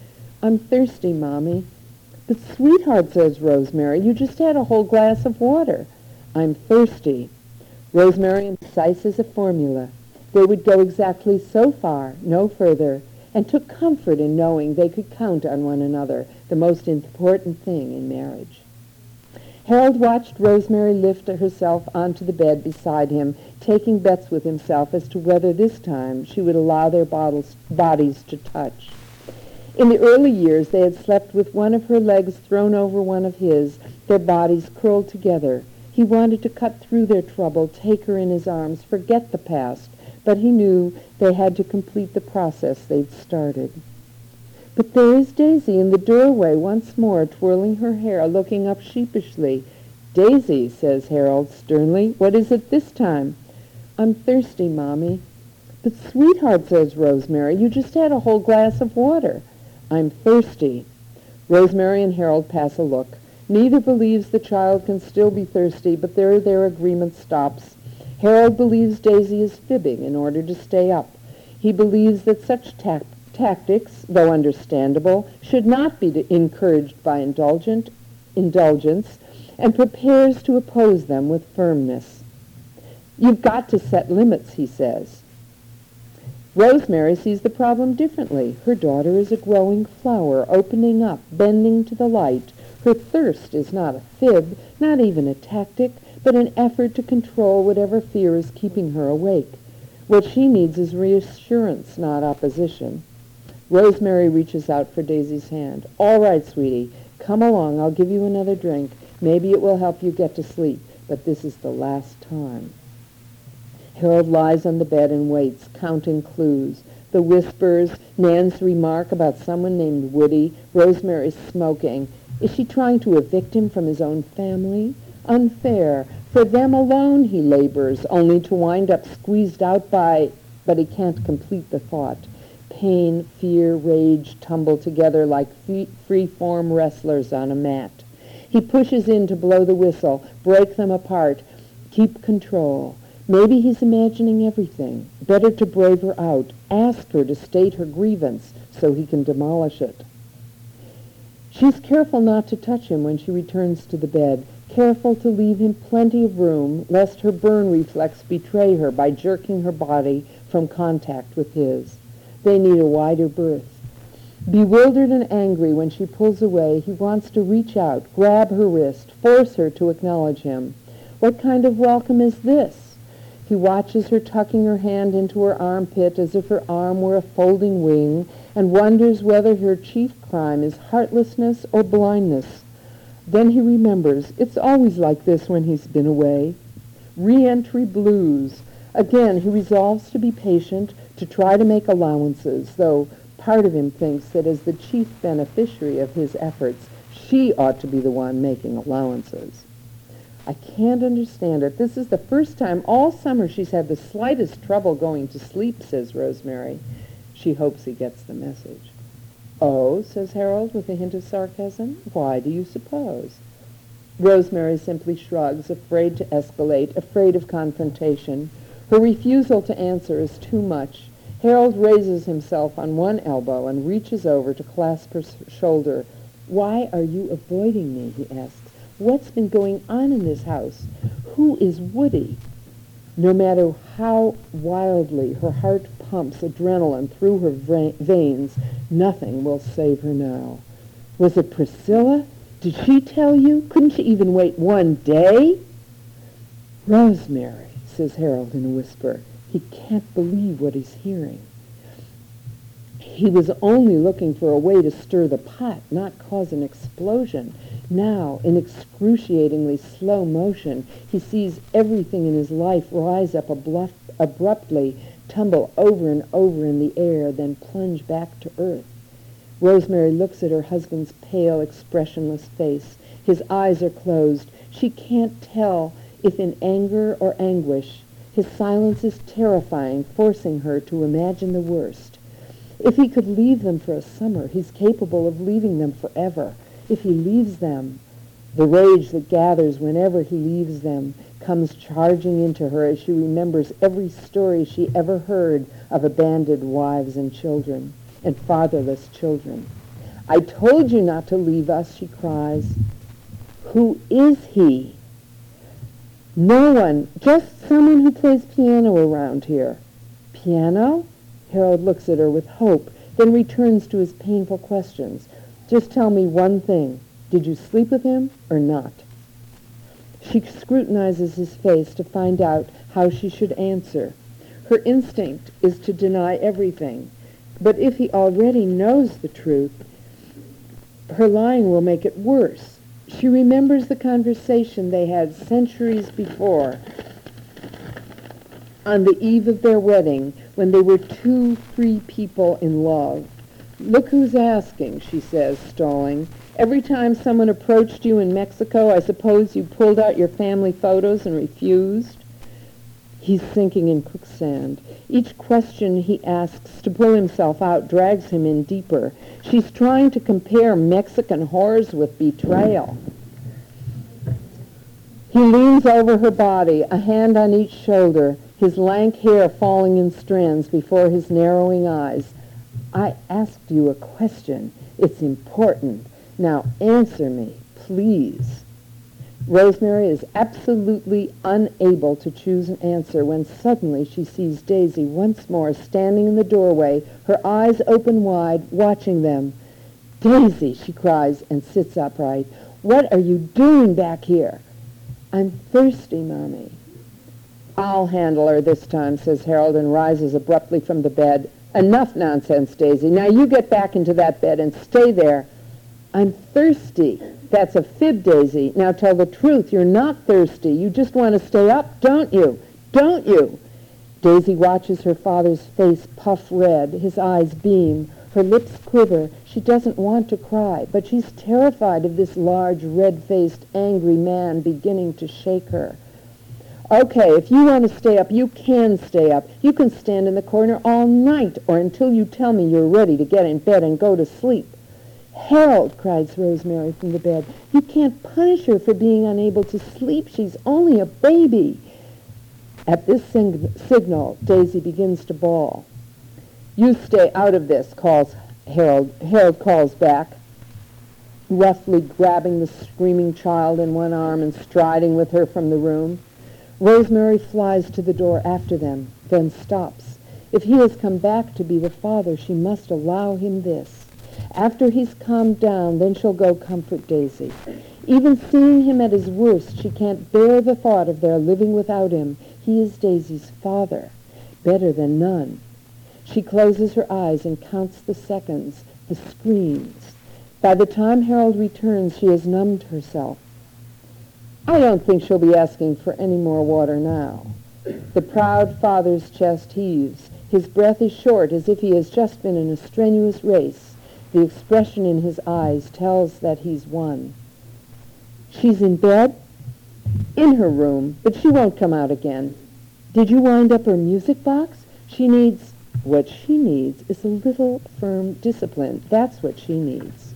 [SPEAKER 2] I'm thirsty, Mommy. But sweetheart, says Rosemary, you just had a whole glass of water. I'm thirsty. Rosemary incises a formula. They would go exactly so far, no further, and took comfort in knowing they could count on one another, the most important thing in marriage. Harold watched Rosemary lift herself onto the bed beside him, taking bets with himself as to whether this time she would allow their bodies to touch. In the early years, they had slept with one of her legs thrown over one of his, their bodies curled together. He wanted to cut through their trouble, take her in his arms, forget the past, but he knew they had to complete the process they'd started. But there is Daisy in the doorway once more, twirling her hair, looking up sheepishly. Daisy, says Harold sternly, what is it this time? I'm thirsty, Mommy. But sweetheart, says Rosemary, you just had a whole glass of water. I'm thirsty. Rosemary and Harold pass a look. Neither believes the child can still be thirsty, but there their agreement stops. Harold believes Daisy is fibbing in order to stay up. He believes that such tactics, though understandable, should not be encouraged by indulgence, and prepares to oppose them with firmness. You've got to set limits, he says. Rosemary sees the problem differently. Her daughter is a growing flower, opening up, bending to the light. Her thirst is not a fib, not even a tactic, but an effort to control whatever fear is keeping her awake. What she needs is reassurance, not opposition. Rosemary reaches out for Daisy's hand. All right, sweetie, come along. I'll give you another drink. Maybe it will help you get to sleep, but this is the last time. Harold lies on the bed and waits, counting clues. The whispers, Nan's remark about someone named Woody, Rosemary's smoking. Is she trying to evict him from his own family? Unfair. For them alone he labors, only to wind up squeezed out by... But he can't complete the thought. Pain, fear, rage tumble together like free-form wrestlers on a mat. He pushes in to blow the whistle, break them apart, keep control. Maybe he's imagining everything. Better to brave her out, ask her to state her grievance so he can demolish it. She's careful not to touch him when she returns to the bed, careful to leave him plenty of room, lest her burn reflex betray her by jerking her body from contact with his. They need a wider berth. Bewildered and angry when she pulls away, he wants to reach out, grab her wrist, force her to acknowledge him. What kind of welcome is this? He watches her tucking her hand into her armpit as if her arm were a folding wing, and wonders whether her chief crime is heartlessness or blindness. Then he remembers it's always like this when he's been away. Re-entry blues. Again, he resolves to be patient, to try to make allowances, though part of him thinks that as the chief beneficiary of his efforts, she ought to be the one making allowances. I can't understand it. This is the first time all summer she's had the slightest trouble going to sleep, says Rosemary. She hopes he gets the message. Oh, says Harold with a hint of sarcasm. Why do you suppose? Rosemary simply shrugs, afraid to escalate, afraid of confrontation. Her refusal to answer is too much. Harold raises himself on one elbow and reaches over to clasp her shoulder. Why are you avoiding me, he asks. What's been going on in this house? Who is Woody? No matter how wildly her heart pumps adrenaline through her veins, nothing will save her now. Was it Priscilla? Did she tell you? Couldn't she even wait one day? Rosemary, says Harold in a whisper. He can't believe what he's hearing. He was only looking for a way to stir the pot, not cause an explosion. Now, in excruciatingly slow motion, he sees everything in his life rise up abruptly, tumble over and over in the air, then plunge back to earth. Rosemary looks at her husband's pale, expressionless face. His eyes are closed. She can't tell if in anger or anguish. His silence is terrifying, forcing her to imagine the worst. If he could leave them for a summer, he's capable of leaving them forever. If he leaves them, the rage that gathers whenever he leaves them comes charging into her as she remembers every story she ever heard of abandoned wives and children, and fatherless children. I told you not to leave us, she cries. Who is he? No one, just someone who plays piano around here. Piano? Harold looks at her with hope, then returns to his painful questions. Just tell me one thing. Did you sleep with him or not? She scrutinizes his face to find out how she should answer. Her instinct is to deny everything, but if he already knows the truth, her lying will make it worse. She remembers the conversation they had centuries before, on the eve of their wedding, when they were two free people in love. Look who's asking, she says, stalling. Every time someone approached you in Mexico, I suppose you pulled out your family photos and refused? He's sinking in quicksand. Each question he asks to pull himself out drags him in deeper. She's trying to compare Mexican whores with betrayal. He leans over her body, a hand on each shoulder, his lank hair falling in strands before his narrowing eyes. I asked you a question. It's important. Now answer me, please. Rosemary is absolutely unable to choose an answer when suddenly she sees Daisy once more standing in the doorway, her eyes open wide, watching them. Daisy, she cries and sits upright. What are you doing back here? I'm thirsty, Mommy. I'll handle her this time, says Harold, and rises abruptly from the bed. Enough nonsense, Daisy. Now you get back into that bed and stay there. I'm thirsty. That's a fib, Daisy. Now tell the truth. You're not thirsty. You just want to stay up, don't you? Don't you? Daisy watches her father's face puff red, his eyes beam, her lips quiver. She doesn't want to cry, but she's terrified of this large, red-faced, angry man beginning to shake her. Okay, if you want to stay up, you can stay up. You can stand in the corner all night, or until you tell me you're ready to get in bed and go to sleep. Harold, cries Rosemary from the bed, you can't punish her for being unable to sleep. She's only a baby. At this signal, Daisy begins to bawl. You stay out of this, calls Harold. Harold calls back, roughly grabbing the screaming child in one arm and striding with her from the room. Rosemary flies to the door after them, then stops. If he has come back to be the father, she must allow him this. After he's calmed down, then she'll go comfort Daisy. Even seeing him at his worst, she can't bear the thought of their living without him. He is Daisy's father, better than none. She closes her eyes and counts the seconds, the screams. By the time Harold returns, she has numbed herself. I don't think she'll be asking for any more water now. The proud father's chest heaves. His breath is short, as if he has just been in a strenuous race. The expression in his eyes tells that he's won. She's in bed? In her room, but she won't come out again. Did you wind up her music box? What she needs is a little firm discipline. That's what she needs.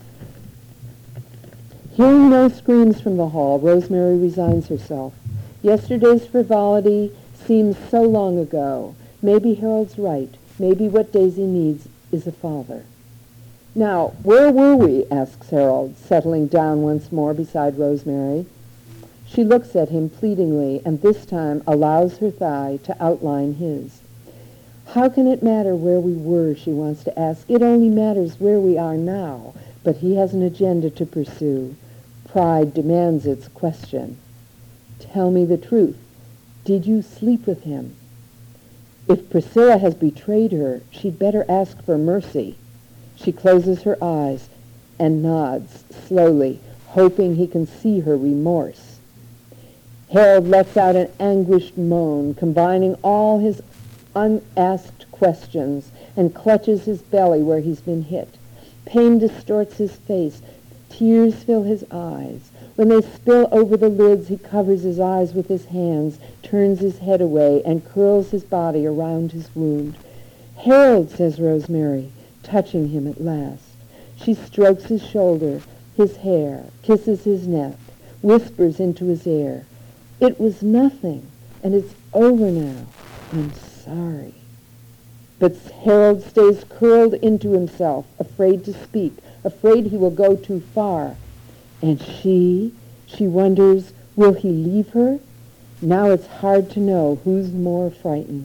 [SPEAKER 2] Hearing no screams from the hall, Rosemary resigns herself. Yesterday's frivolity seems so long ago. Maybe Harold's right. Maybe what Daisy needs is a father. Now, where were we? Asks Harold, settling down once more beside Rosemary. She looks at him pleadingly, and this time allows her thigh to outline his. How can it matter where we were, she wants to ask. It only matters where we are now. But he has an agenda to pursue. Pride demands its question. Tell me the truth. Did you sleep with him? If Priscilla has betrayed her, she'd better ask for mercy. She closes her eyes and nods slowly, hoping he can see her remorse. Harold lets out an anguished moan, combining all his unasked questions, and clutches his belly where he's been hit. Pain distorts his face. Tears fill his eyes. When they spill over the lids, he covers his eyes with his hands, turns his head away, and curls his body around his wound. Harold, says Rosemary, touching him at last. She strokes his shoulder, his hair, kisses his neck, whispers into his ear. It was nothing, and it's over now. I'm sorry. But Harold stays curled into himself, afraid to speak, afraid he will go too far. And she wonders, will he leave her? Now it's hard to know who's more frightened.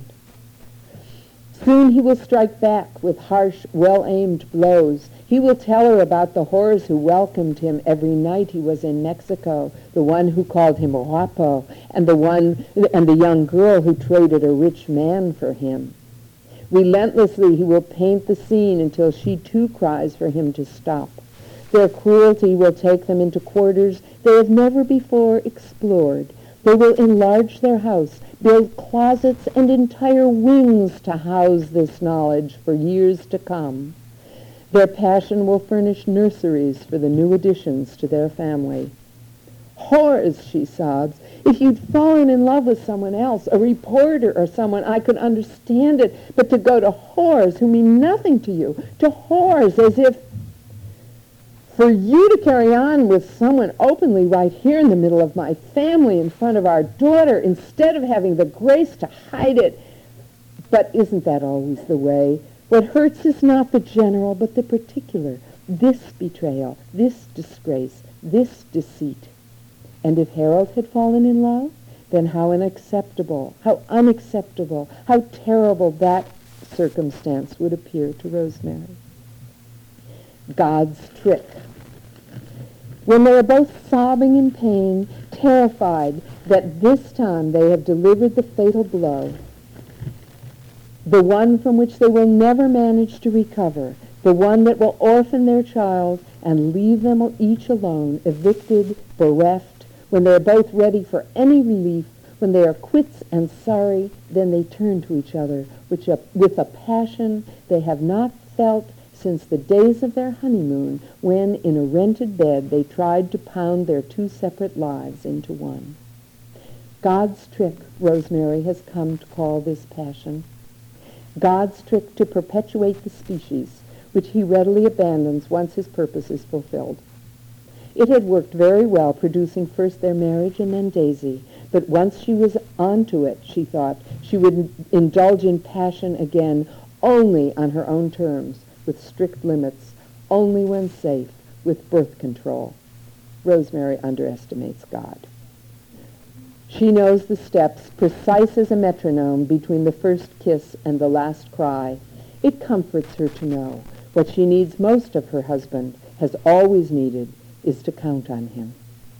[SPEAKER 2] Soon he will strike back with harsh, well-aimed blows. He will tell her about the whores who welcomed him every night he was in Mexico, the one who called him guapo, and the young girl who traded a rich man for him. Relentlessly he will paint the scene until she too cries for him to stop. Their cruelty will take them into quarters they have never before explored. They will enlarge their house, build closets and entire wings to house this knowledge for years to come. Their passion will furnish nurseries for the new additions to their family. Whores, she sobs. If you'd fallen in love with someone else, a reporter or someone, I could understand it. But to go to whores who mean nothing to you, to whores as if for you to carry on with someone openly right here in the middle of my family in front of our daughter instead of having the grace to hide it. But isn't that always the way? What hurts is not the general but the particular. This betrayal, this disgrace, this deceit. And if Harold had fallen in love, then how unacceptable, how terrible that circumstance would appear to Rosemary. God's trick. When they are both sobbing in pain, terrified that this time they have delivered the fatal blow, the one from which they will never manage to recover, the one that will orphan their child and leave them each alone, evicted, bereft, when they are both ready for any relief, when they are quits and sorry, then they turn to each other with a passion they have not felt since the days of their honeymoon, when in a rented bed they tried to pound their two separate lives into one. God's trick, Rosemary has come to call this passion. God's trick to perpetuate the species, which he readily abandons once his purpose is fulfilled. It had worked very well, producing first their marriage and then Daisy, but once she was onto it, she thought, she would indulge in passion again only on her own terms, with strict limits, only when safe, with birth control. Rosemary underestimates God. She knows the steps, precise as a metronome, between the first kiss and the last cry. It comforts her to know what she needs most of her husband, has always needed, is to count on him.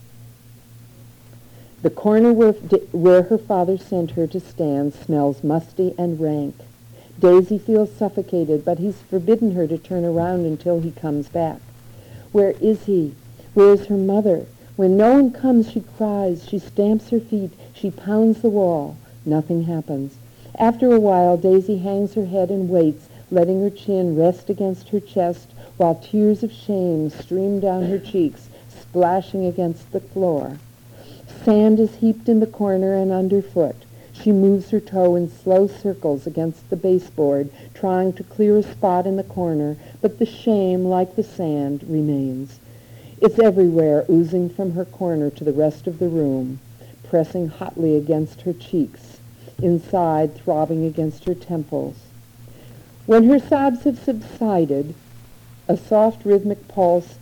[SPEAKER 2] The corner where her father sent her to stand smells musty and rank. Daisy feels suffocated, but he's forbidden her to turn around until he comes back. Where is he? Where is her mother? When no one comes, she cries, she stamps her feet, she pounds the wall. Nothing happens. After a while, Daisy hangs her head and waits, letting her chin rest against her chest, while tears of shame stream down her cheeks, splashing against the floor. Sand is heaped in the corner and underfoot. She moves her toe in slow circles against the baseboard, trying to clear a spot in the corner, but the shame, like the sand, remains. It's everywhere, oozing from her corner to the rest of the room, pressing hotly against her cheeks, inside throbbing against her temples. When her sobs have subsided, a soft rhythmic pulse,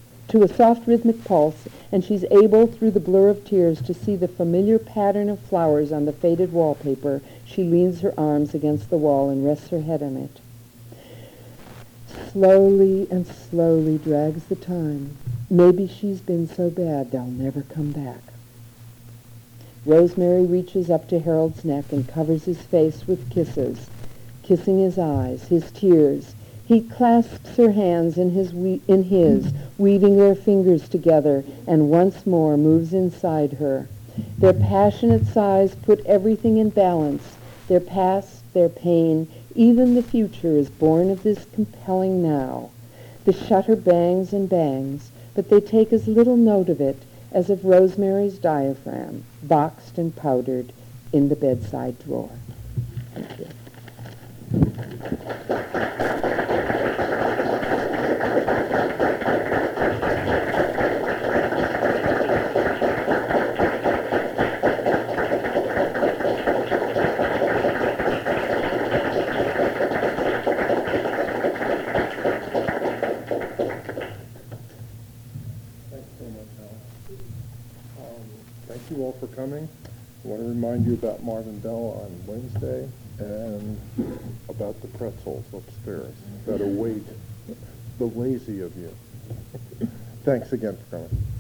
[SPEAKER 2] and she's able, through the blur of tears, to see the familiar pattern of flowers on the faded wallpaper, she leans her arms against the wall and rests her head on it. Slowly and slowly drags the time. Maybe she's been so bad they'll never come back. Rosemary reaches up to Harold's neck and covers his face with kisses, kissing his eyes, his tears. He clasps her hands in his, weaving their fingers together, and once more moves inside her. Their passionate sighs put everything in balance. Their past, their pain, even the future is born of this compelling now. The shutter bangs and bangs, but they take as little note of it as of Rosemary's diaphragm, boxed and powdered in the bedside drawer. Thank you.
[SPEAKER 1] Thank you all for coming. I want to remind you about Marvin Bell on Wednesday and about the pretzels upstairs that await the lazy of you. Thanks again for coming.